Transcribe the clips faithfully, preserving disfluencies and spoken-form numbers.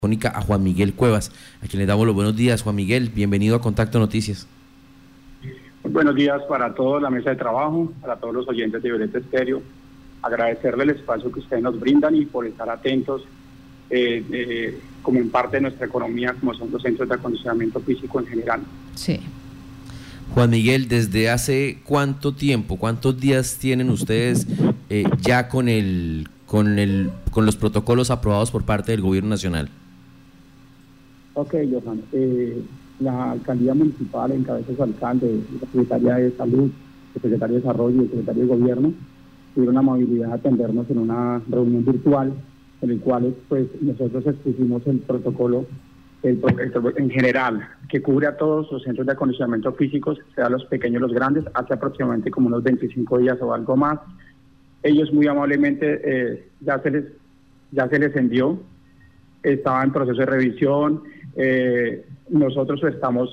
A Juan Miguel Cuevas, a quien le damos los buenos días. Juan Miguel, bienvenido a Contacto Noticias. Muy buenos días para toda la mesa de trabajo, para todos los oyentes de Violeta Estéreo. Agradecerle el espacio que ustedes nos brindan y por estar atentos eh, eh, como en parte de nuestra economía, como son los centros de acondicionamiento físico en general. Sí. Juan Miguel, ¿desde hace cuánto tiempo, cuántos días tienen ustedes eh, ya con el, con el, con los protocolos aprobados por parte del Gobierno Nacional? Ok, Johan. Eh, la alcaldía municipal, en cabeza de su alcalde, la Secretaría de Salud, el Secretario de Desarrollo y el Secretario de Gobierno, tuvieron la amabilidad de atendernos en una reunión virtual, en el cual pues, nosotros expusimos el protocolo el, el, en general, que cubre a todos los centros de acondicionamiento físicos, sea los pequeños o los grandes, hace aproximadamente como unos veinticinco días o algo más. Ellos muy amablemente eh, ya, se les, ya se les envió, estaba en proceso de revisión. Eh, nosotros estamos,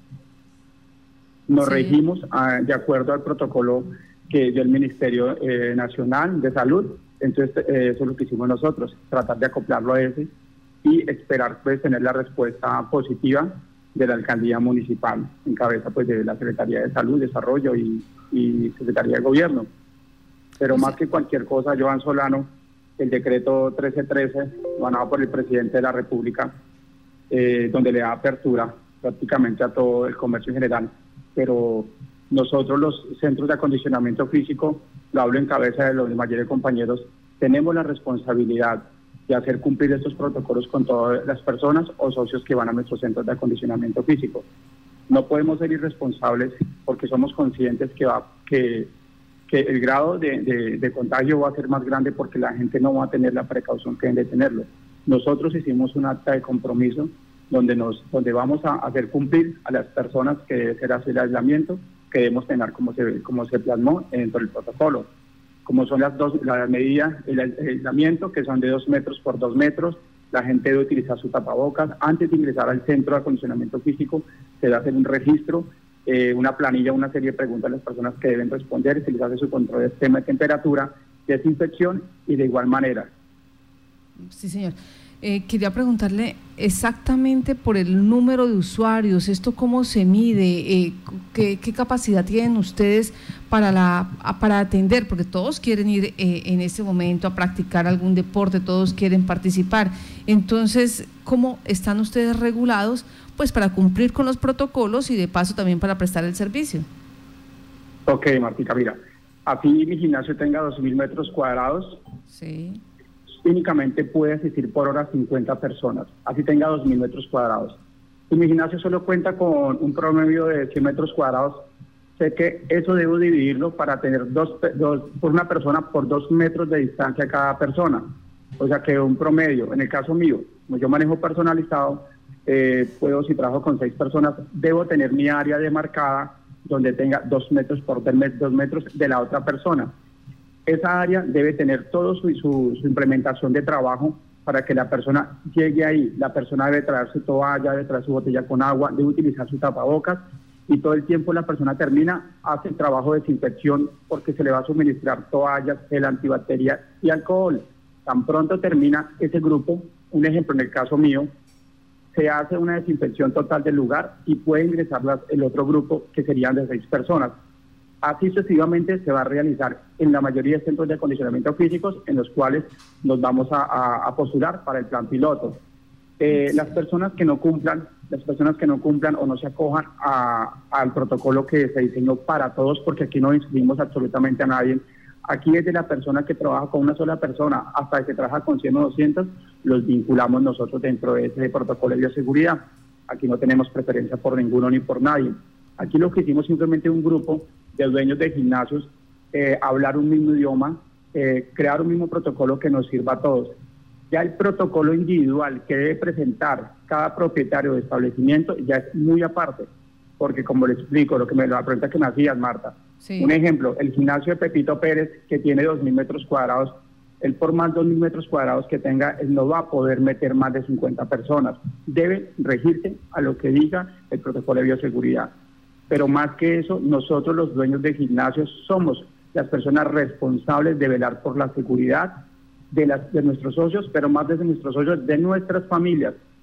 nos sí. regimos a, de acuerdo al protocolo que dio el Ministerio eh, Nacional de Salud. Entonces eh, eso es lo que hicimos nosotros, tratar de acoplarlo a ese y esperar pues tener la respuesta positiva de la alcaldía municipal en cabeza pues de la Secretaría de Salud, Desarrollo y, y Secretaría de Gobierno. Pero sí. más que cualquier cosa, Johan Solano, el decreto trece trece, ganado por el presidente de la República, Eh, donde le da apertura prácticamente a todo el comercio en general, pero nosotros los centros de acondicionamiento físico, lo hablo en cabeza de los mayores compañeros, tenemos la responsabilidad de hacer cumplir estos protocolos con todas las personas o socios que van a nuestros centros de acondicionamiento físico. No podemos ser irresponsables porque somos conscientes que, va, que, que el grado de, de, de contagio va a ser más grande porque la gente no va a tener la precaución que deben de tenerlo. Nosotros hicimos un acta de compromiso donde nos donde vamos a hacer cumplir a las personas que debe ser así el aislamiento que debemos tener como se como se plasmó dentro del protocolo, como son las dos las medidas, el aislamiento que son de dos metros por dos metros, la gente debe utilizar su tapabocas, antes de ingresar al centro de acondicionamiento físico se debe hacer un registro, eh, una planilla, una serie de preguntas a las personas que deben responder, se les hace su control de sistema de temperatura, desinfección y de igual manera. Sí, señor. Eh, quería preguntarle exactamente por el número de usuarios, ¿esto cómo se mide? Eh, ¿qué, ¿Qué capacidad tienen ustedes para, la, para atender? Porque todos quieren ir eh, en este momento a practicar algún deporte, todos quieren participar. Entonces, ¿cómo están ustedes regulados pues para cumplir con los protocolos y de paso también para prestar el servicio? Ok, Martica, mira, así mi gimnasio tenga dos mil metros cuadrados. Sí. Únicamente puede asistir por hora cincuenta personas, así tenga dos mil metros cuadrados. Si mi gimnasio solo cuenta con un promedio de cien metros cuadrados, sé que eso debo dividirlo para tener dos, dos por una persona por dos metros de distancia a cada persona. O sea que un promedio, en el caso mío, como yo manejo personalizado, eh, puedo, si trabajo con seis personas, debo tener mi área demarcada donde tenga dos metros por dos metros de la otra persona. Esa área debe tener toda su, su, su implementación de trabajo para que la persona llegue ahí. La persona debe traer su toalla, debe traer su botella con agua, debe utilizar su tapabocas y todo el tiempo la persona termina, hace el trabajo de desinfección porque se le va a suministrar toallas, gel antibacterial y alcohol. Tan pronto termina ese grupo, un ejemplo en el caso mío, se hace una desinfección total del lugar y puede ingresar las, el otro grupo que serían de seis personas. Así sucesivamente se va a realizar en la mayoría de centros de acondicionamiento físicos en los cuales nos vamos a, a, a postular para el plan piloto. Eh, las personas que no cumplan, las personas que no cumplan o no se acojan a, al protocolo que se diseñó para todos, porque aquí no inscribimos absolutamente a nadie. Aquí desde la persona que trabaja con una sola persona hasta el que trabaja con cien o doscientos, los vinculamos nosotros dentro de ese protocolo de bioseguridad. Aquí no tenemos preferencia por ninguno ni por nadie. Aquí lo que hicimos simplemente un grupo de dueños de gimnasios, eh, hablar un mismo idioma, eh, crear un mismo protocolo que nos sirva a todos. Ya el protocolo individual que debe presentar cada propietario de establecimiento ya es muy aparte, porque como le explico, lo que me, la pregunta que me hacías, Marta, sí. Un ejemplo, el gimnasio de Pepito Pérez, que tiene dos mil metros cuadrados, él por más dos mil metros cuadrados que tenga, él no va a poder meter más de cincuenta personas. Debe regirse a lo que diga el protocolo de bioseguridad. Pero más que eso, nosotros los dueños de gimnasios somos las personas responsables de velar por la seguridad de, las, de nuestros socios, pero más de nuestros socios, de nuestras familias,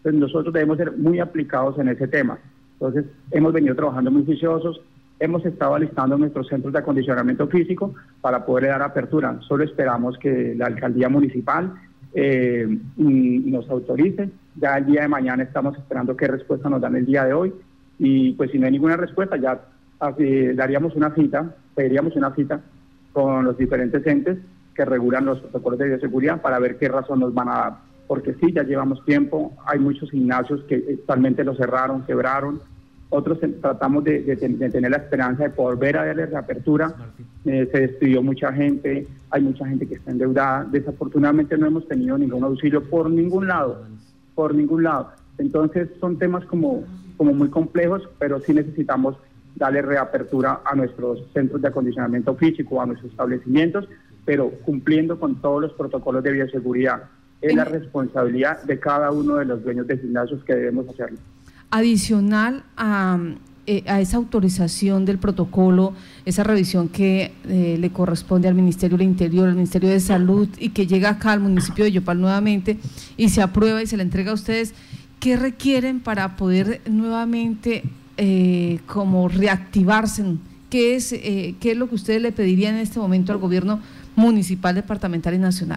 Entonces nosotros debemos ser muy aplicados en ese tema. Entonces hemos venido trabajando muy juiciosos, hemos estado alistando nuestros centros de acondicionamiento físico para poder dar apertura. Solo esperamos que la alcaldía municipal eh, nos autorice. Ya el día de mañana estamos esperando qué respuesta nos dan el día de hoy, y pues si no hay ninguna respuesta ya eh, daríamos una cita, pediríamos una cita con los diferentes entes que regulan los protocolos de bioseguridad para ver qué razón nos van a dar, porque sí, ya llevamos tiempo, hay muchos gimnasios que actualmente los cerraron, quebraron, otros tratamos de, de, de tener la esperanza de volver a darle reapertura, eh, se despidió mucha gente, hay mucha gente que está endeudada, desafortunadamente no hemos tenido ningún auxilio por ningún lado, por ningún lado, entonces son temas como, como muy complejos, pero sí necesitamos darle reapertura a nuestros centros de acondicionamiento físico, a nuestros establecimientos, pero cumpliendo con todos los protocolos de bioseguridad. Es la responsabilidad de cada uno de los dueños de gimnasios que debemos hacerlo. Adicional a, eh, a esa autorización del protocolo, esa revisión que eh, le corresponde al Ministerio del Interior, al Ministerio de Salud, y que llega acá al municipio de Yopal nuevamente y se aprueba y se le entrega a ustedes, ¿qué requieren para poder nuevamente eh, como reactivarse? ¿Qué es, eh, ¿Qué es lo que ustedes le pedirían en este momento al gobierno municipal, departamental y nacional?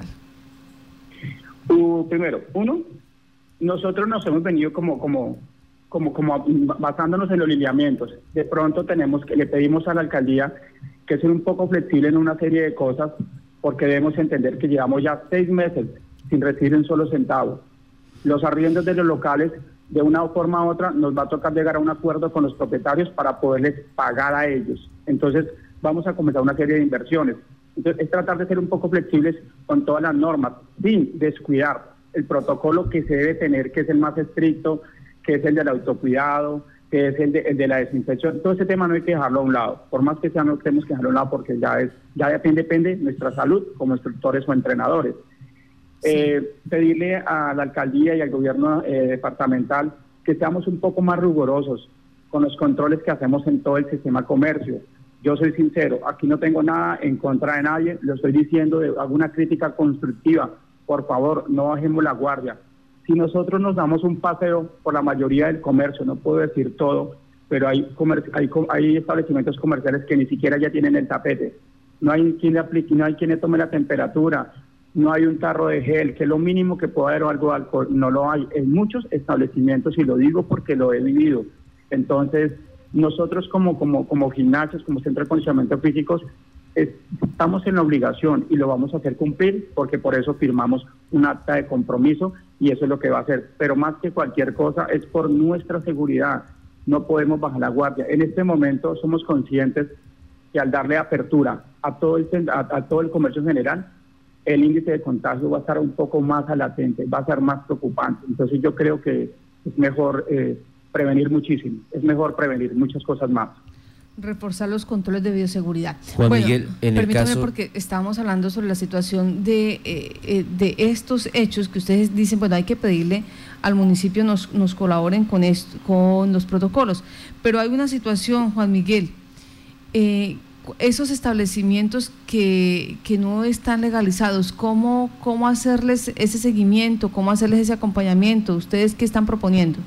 Uh, primero, uno, nosotros nos hemos venido como, como, como, como basándonos en los lineamientos. De pronto tenemos que, le pedimos a la alcaldía que sea un poco flexible en una serie de cosas, porque debemos entender que llevamos ya seis meses sin recibir un solo centavo. Los arriendos de los locales, de una forma u otra, nos va a tocar llegar a un acuerdo con los propietarios para poderles pagar a ellos. Entonces, vamos a comenzar una serie de inversiones. Entonces, es tratar de ser un poco flexibles con todas las normas, sin descuidar el protocolo que se debe tener, que es el más estricto, que es el del autocuidado, que es el de, el de la desinfección. Todo ese tema no hay que dejarlo a un lado, por más que sea, no tenemos que dejarlo a un lado, porque ya es ya depende, depende de nuestra salud como instructores o entrenadores. Sí. Eh, pedirle a la alcaldía y al gobierno eh, departamental que seamos un poco más rigurosos con los controles que hacemos en todo el sistema comercio. Yo soy sincero, aquí no tengo nada en contra de nadie, lo estoy diciendo, de alguna crítica constructiva. Por favor, no bajemos la guardia. Si nosotros nos damos un paseo por la mayoría del comercio, no puedo decir todo, pero hay, comer- hay, hay establecimientos comerciales que ni siquiera ya tienen el tapete. No hay quien le aplique, no hay quien le tome la temperatura, no hay un tarro de gel, que es lo mínimo que pueda haber, o algo de alcohol, no lo hay. En muchos establecimientos, y lo digo porque lo he vivido. Entonces, nosotros como, como, como gimnasios, como centro de acondicionamiento físicos, estamos en la obligación y lo vamos a hacer cumplir, porque por eso firmamos un acta de compromiso y eso es lo que va a hacer. Pero más que cualquier cosa es por nuestra seguridad, no podemos bajar la guardia. En este momento somos conscientes que al darle apertura a todo el, a, a todo el comercio en general, el índice de contagio va a estar un poco más latente, va a ser más preocupante. Entonces yo creo que es mejor eh, prevenir muchísimo, es mejor prevenir muchas cosas más. Reforzar los controles de bioseguridad. Juan bueno, Miguel, en el permítame, caso, porque estábamos hablando sobre la situación de, eh, de estos hechos que ustedes dicen, bueno, hay que pedirle al municipio nos, nos colaboren con, esto, con los protocolos, pero hay una situación, Juan Miguel, eh, esos establecimientos que, que no están legalizados, ¿cómo, cómo hacerles ese seguimiento, cómo hacerles ese acompañamiento? ¿Ustedes qué están proponiendo?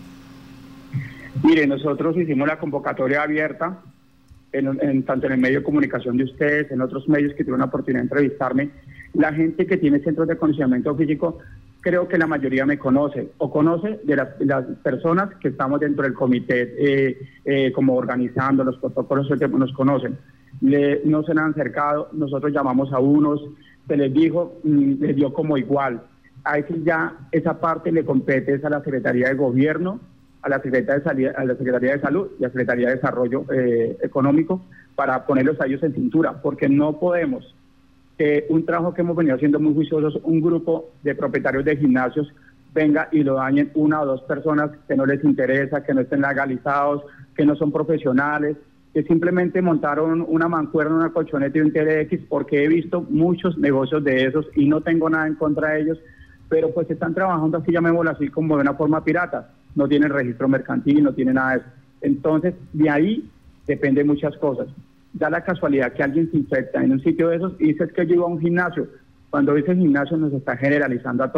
Mire, nosotros hicimos la convocatoria abierta, en, en, tanto en el medio de comunicación de ustedes, en otros medios que tuvieron la oportunidad de entrevistarme. La gente que tiene centros de acondicionamiento físico, creo que la mayoría me conoce, o conoce de las, las personas que estamos dentro del comité, eh, eh, como organizando los protocolos, nos conocen. Le, no se han acercado, nosotros llamamos a unos, se les dijo, mmm, les dio como igual. A eso ya esa parte le compete es a la Secretaría de Gobierno, a la Secretaría de, Salida, a la Secretaría de Salud y a la Secretaría de Desarrollo eh, Económico para ponerlos a ellos en cintura, porque no podemos, que un trabajo que hemos venido haciendo muy juiciosos, un grupo de propietarios de gimnasios venga y lo dañen una o dos personas que no les interesa, que no estén legalizados, que no son profesionales, que simplemente montaron una mancuerna, una colchoneta y un T D X, porque he visto muchos negocios de esos y no tengo nada en contra de ellos, pero pues están trabajando así, llamémoslo así, como de una forma pirata. No tienen registro mercantil, no tienen nada de eso. Entonces, de ahí depende muchas cosas. Da la casualidad que alguien se infecta en un sitio de esos y dice que yo iba a un gimnasio. Cuando dice gimnasio nos está generalizando a todos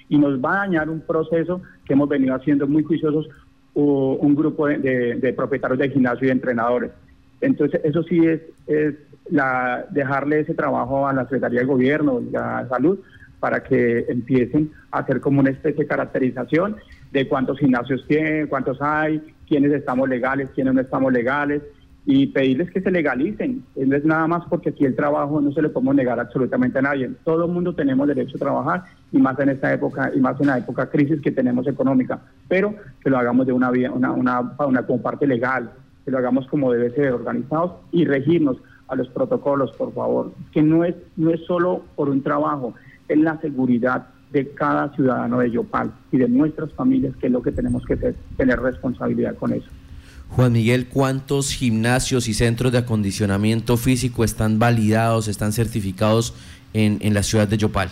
y nos va a dañar un proceso que hemos venido haciendo muy juiciosos uh, un grupo de, de, de propietarios de gimnasio y de entrenadores. Entonces eso sí es, es la, dejarle ese trabajo a la Secretaría de Gobierno y a Salud para que empiecen a hacer como una especie de caracterización de cuántos gimnasios tienen, cuántos hay, quiénes estamos legales, quiénes no estamos legales, y pedirles que se legalicen. No es nada más porque aquí el trabajo no se le podemos negar absolutamente a nadie. Todo el mundo tenemos derecho a trabajar, y más en esta época, y más en la época crisis que tenemos económica, pero que lo hagamos de una vía, una, una, una como parte legal, que lo hagamos como debe ser, organizados y regirnos a los protocolos, por favor. Que no es, no es solo por un trabajo, es la seguridad de cada ciudadano de Yopal y de nuestras familias, que es lo que tenemos que ter, tener responsabilidad con eso. Juan Miguel, ¿cuántos gimnasios y centros de acondicionamiento físico están validados, están certificados en, en la ciudad de Yopal?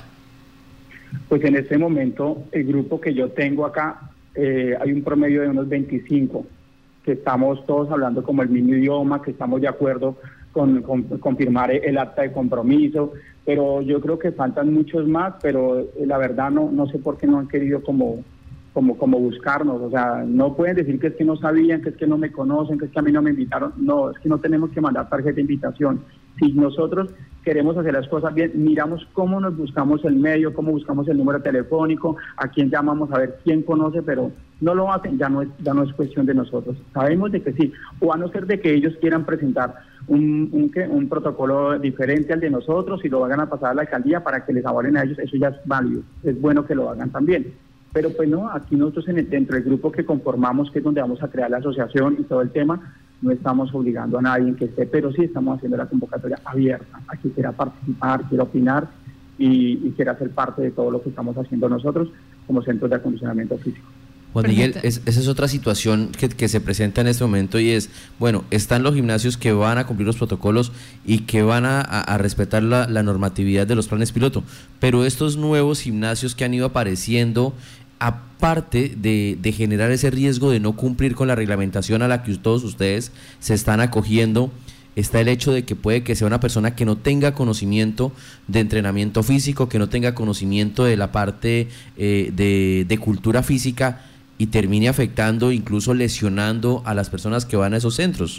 Pues en este momento, el grupo que yo tengo acá, eh, hay un promedio de unos veinticinco, que estamos todos hablando como el mismo idioma, que estamos de acuerdo con, con confirmar el acta de compromiso, pero yo creo que faltan muchos más, pero eh, la verdad no, no sé por qué no han querido como... Como, como buscarnos. O sea, no pueden decir que es que no sabían, que es que no me conocen, que es que a mí no me invitaron. No, es que no tenemos que mandar tarjeta de invitación. Si nosotros queremos hacer las cosas bien, miramos cómo nos buscamos el medio, cómo buscamos el número telefónico, a quién llamamos, a ver quién conoce, pero no lo hacen, ya no es, ya no es cuestión de nosotros. Sabemos de que sí, o a no ser de que ellos quieran presentar un, un, ¿qué? un protocolo diferente al de nosotros y lo vayan a pasar a la alcaldía para que les avalen a ellos, eso ya es válido, es bueno que lo hagan también. Pero pues no, aquí nosotros en el, dentro del grupo que conformamos, que es donde vamos a crear la asociación y todo el tema, no estamos obligando a nadie en que esté, pero sí estamos haciendo la convocatoria abierta, a quien quiera participar, quiera opinar y, y quiera ser parte de todo lo que estamos haciendo nosotros como centros de acondicionamiento físico. Juan Miguel, es, esa es otra situación que, que se presenta en este momento, y es, bueno, están los gimnasios que van a cumplir los protocolos y que van a, a, a respetar la, la normatividad de los planes piloto, pero estos nuevos gimnasios que han ido apareciendo, aparte de, de generar ese riesgo de no cumplir con la reglamentación a la que todos ustedes se están acogiendo, está el hecho de que puede que sea una persona que no tenga conocimiento de entrenamiento físico, que no tenga conocimiento de la parte eh, de, de cultura física, y termine afectando, incluso lesionando a las personas que van a esos centros.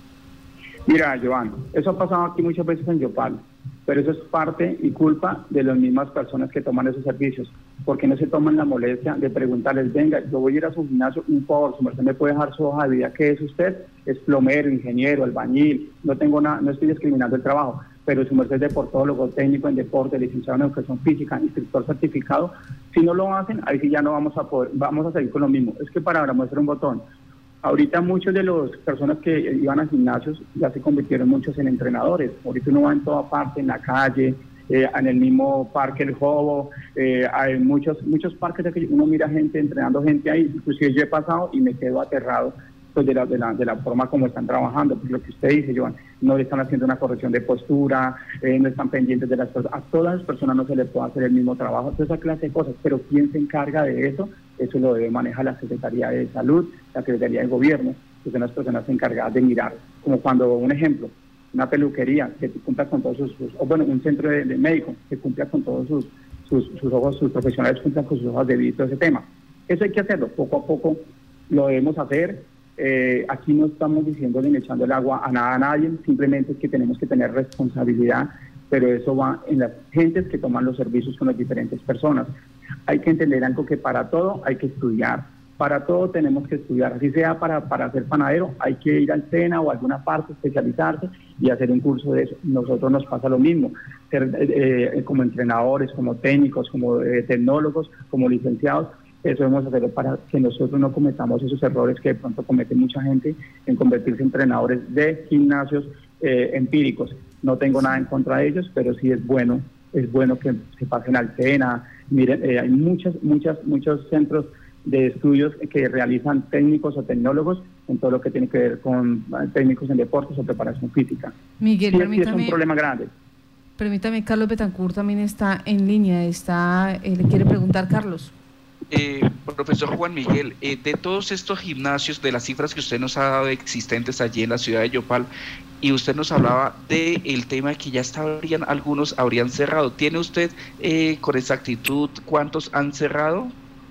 Mira, Joan, eso ha pasado aquí muchas veces en Yopal, pero eso es parte y culpa de las mismas personas que toman esos servicios, porque no se toman la molestia de preguntarles, venga, yo voy a ir a su gimnasio, un favor, su merced me puede dejar su hoja de vida, ¿qué es usted? Es plomero, ingeniero, albañil, no tengo nada, no estoy discriminando el trabajo, pero su merced es deportólogo, técnico en deporte, licenciado en educación física, instructor certificado. Si no lo hacen, ahí sí ya no vamos a poder, vamos a seguir con lo mismo. Es que para ahora muestra un botón. Ahorita muchos de las personas que iban a gimnasios ya se convirtieron muchos en entrenadores. Ahorita uno va en toda parte, en la calle, eh, en el mismo parque El Jobo, eh, hay muchos muchos parques de que uno mira gente entrenando gente ahí. Inclusive yo he pasado y me quedo aterrado pues de la, de la, de la forma como están trabajando, pues lo que usted dice, Joan, no le están haciendo una corrección de postura, eh, no están pendientes de las cosas, a todas las personas no se les puede hacer el mismo trabajo, toda esa clase de cosas, pero ¿quién se encarga de eso? Eso lo debe manejar la Secretaría de Salud, la Secretaría de Gobierno, que son las personas encargadas de mirar, como cuando, un ejemplo, una peluquería que cumpla con todos sus, sus o bueno, un centro de, de médico que cumpla con todos sus, sus, sus ojos, sus profesionales cumplan con sus hojas de vida, todo ese tema. Eso hay que hacerlo, poco a poco lo debemos hacer. Eh, aquí no estamos diciendo ni echando el agua a nada a nadie, simplemente es que tenemos que tener responsabilidad, pero eso va en las gentes que toman los servicios con las diferentes personas. Hay que entender algo, que para todo hay que estudiar, para todo tenemos que estudiar, así sea para, para ser panadero, hay que ir al SENA o a alguna parte, especializarse y hacer un curso de eso. Nosotros nos pasa lo mismo, ser eh, como entrenadores, como técnicos, como eh, tecnólogos, como licenciados. Eso debemos hacerlo para que nosotros no cometamos esos errores que de pronto comete mucha gente en convertirse en entrenadores de gimnasios eh, empíricos. No tengo nada en contra de ellos, pero sí es bueno, es bueno que se pasen al SENA. Miren, eh, hay muchas, muchas, muchos centros de estudios que realizan técnicos o tecnólogos en todo lo que tiene que ver con técnicos en deportes o preparación física. Miguel, sí, permítame, es un problema grande. Permítame, Carlos Betancourt también está en línea, está, eh, le quiere preguntar, Carlos. Eh, profesor Juan Miguel, eh, de todos estos gimnasios, de las cifras que usted nos ha dado existentes allí en la ciudad de Yopal, y usted nos hablaba del tema de que ya estarían, algunos habrían cerrado. ¿Tiene usted eh, con exactitud cuántos han cerrado?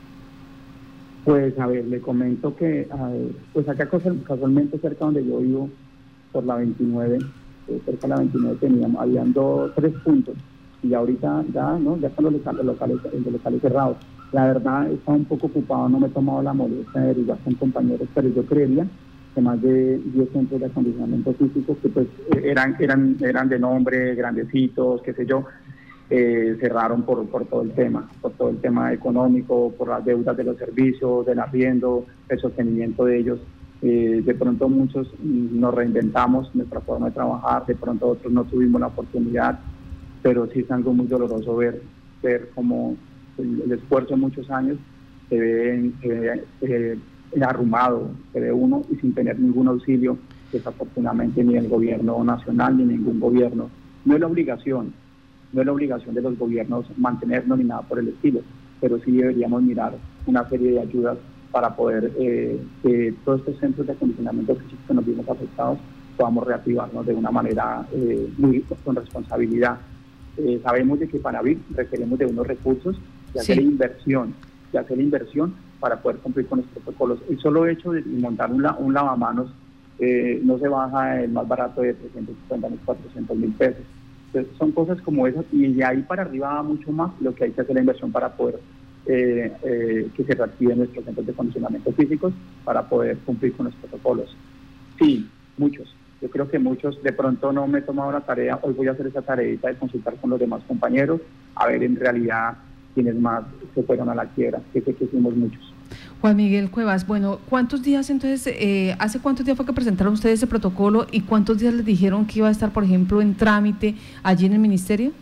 Pues a ver, le comento que ver, pues acá casualmente cerca donde yo vivo, por la veintinueve, eh, cerca de la veintinueve teníamos, habían dos, tres puntos, y ahorita ya, ¿no? Ya están los locales, los locales, los locales cerrados. La verdad, he estado un poco ocupado, no me he tomado la molestia de derivar con compañeros, pero yo creería que más de diez centros de acondicionamiento físico, que pues eran, eran, eran de nombre, grandecitos, qué sé yo, eh, cerraron por, por todo el tema, por todo el tema económico, por las deudas de los servicios, del arriendo, el sostenimiento de ellos. Eh, de pronto muchos nos reinventamos nuestra forma de trabajar, de pronto otros no tuvimos la oportunidad, pero sí es algo muy doloroso ver, ver cómo el, el esfuerzo de muchos años se ve, se ve eh, arrumado, se ve uno y sin tener ningún auxilio, desafortunadamente, ni del gobierno nacional ni ningún gobierno. No es la obligación, no es la obligación de los gobiernos mantenernos ni nada por el estilo, pero sí deberíamos mirar una serie de ayudas para poder eh, que todos estos centros de acondicionamiento físico que nos vimos afectados podamos reactivarnos de una manera eh, muy con responsabilidad. Eh, sabemos de que para abrir requerimos de unos recursos, de hacer sí. inversión, de hacer inversión para poder cumplir con los protocolos. El solo hecho de montar un, un lavamanos eh, no se baja el más barato de trescientos cincuenta mil, cuatrocientos mil pesos. Entonces, son cosas como esas, y de ahí para arriba va mucho más lo que hay que hacer la inversión para poder eh, eh, que se reactiven nuestros centros de acondicionamiento físicos para poder cumplir con los protocolos. Sí, muchos. Yo creo que muchos, de pronto no me he tomado la tarea, hoy voy a hacer esa tareita de consultar con los demás compañeros, a ver en realidad quiénes más se fueron a la quiebra, que sé que hicimos muchos. Juan Miguel Cuevas, bueno, ¿cuántos días entonces, eh, hace cuántos días fue que presentaron ustedes ese protocolo y cuántos días les dijeron que iba a estar, por ejemplo, en trámite allí en el ministerio?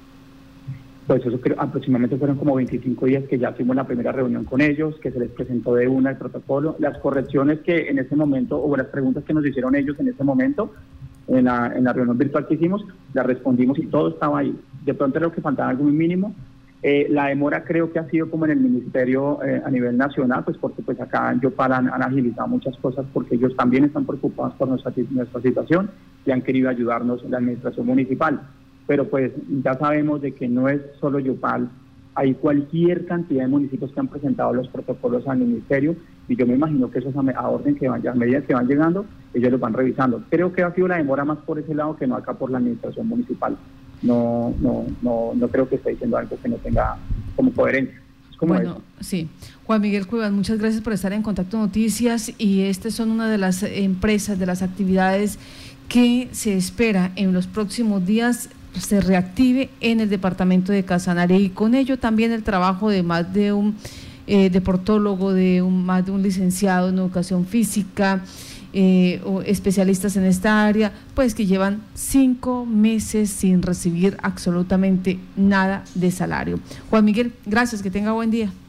Pues eso creo, aproximadamente fueron como veinticinco días que ya tuvimos la primera reunión con ellos, que se les presentó de una el protocolo, las correcciones que en ese momento, o las preguntas que nos hicieron ellos en ese momento, en la, en la reunión virtual que hicimos, las respondimos y todo estaba ahí. De pronto era lo que faltaba algo muy mínimo. Eh, la demora creo que ha sido como en el ministerio eh, a nivel nacional, pues porque pues acá en Yopal han, han agilizado muchas cosas porque ellos también están preocupados por nuestra, nuestra situación y han querido ayudarnos en la administración municipal. Pero pues ya sabemos de que no es solo Yopal, hay cualquier cantidad de municipios que han presentado los protocolos al ministerio y yo me imagino que esos a, a orden que van, a medida que van llegando, ellos los van revisando. Creo que ha sido la demora más por ese lado que no acá por la administración municipal. No, no, no, no creo que esté diciendo algo que no tenga como coherencia. Es como bueno, eso. Sí. Juan Miguel Cuevas, muchas gracias por estar en Contacto Noticias y estas son una de las empresas, de las actividades que se espera en los próximos días se reactive en el departamento de Casanare y con ello también el trabajo de más de un eh, deportólogo, de un, más de un licenciado en educación física, eh, o especialistas en esta área, pues que llevan cinco meses sin recibir absolutamente nada de salario. Juan Miguel, gracias, que tenga buen día.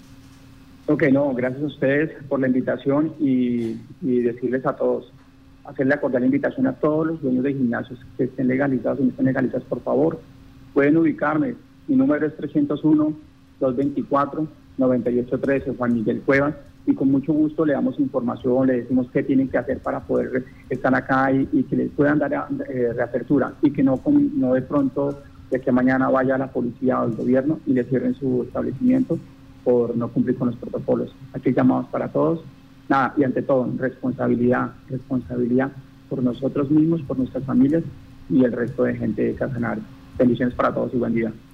Ok, no, gracias a ustedes por la invitación y, y decirles a todos, hacerle acordar la invitación a todos los dueños de gimnasios que estén legalizados y no estén legalizados, por favor, pueden ubicarme. Mi número es trescientos uno, doscientos veinticuatro, noventa y ocho trece, Juan Miguel Cuevas, y con mucho gusto le damos información, le decimos qué tienen que hacer para poder estar acá y, y que les puedan dar eh, reapertura y que no, no de pronto de que mañana vaya la policía o el gobierno y le cierren su establecimiento por no cumplir con los protocolos. Aquí llamados para todos. Nada, y ante todo, responsabilidad, responsabilidad por nosotros mismos, por nuestras familias y el resto de gente de Casanare. Bendiciones para todos y buen día.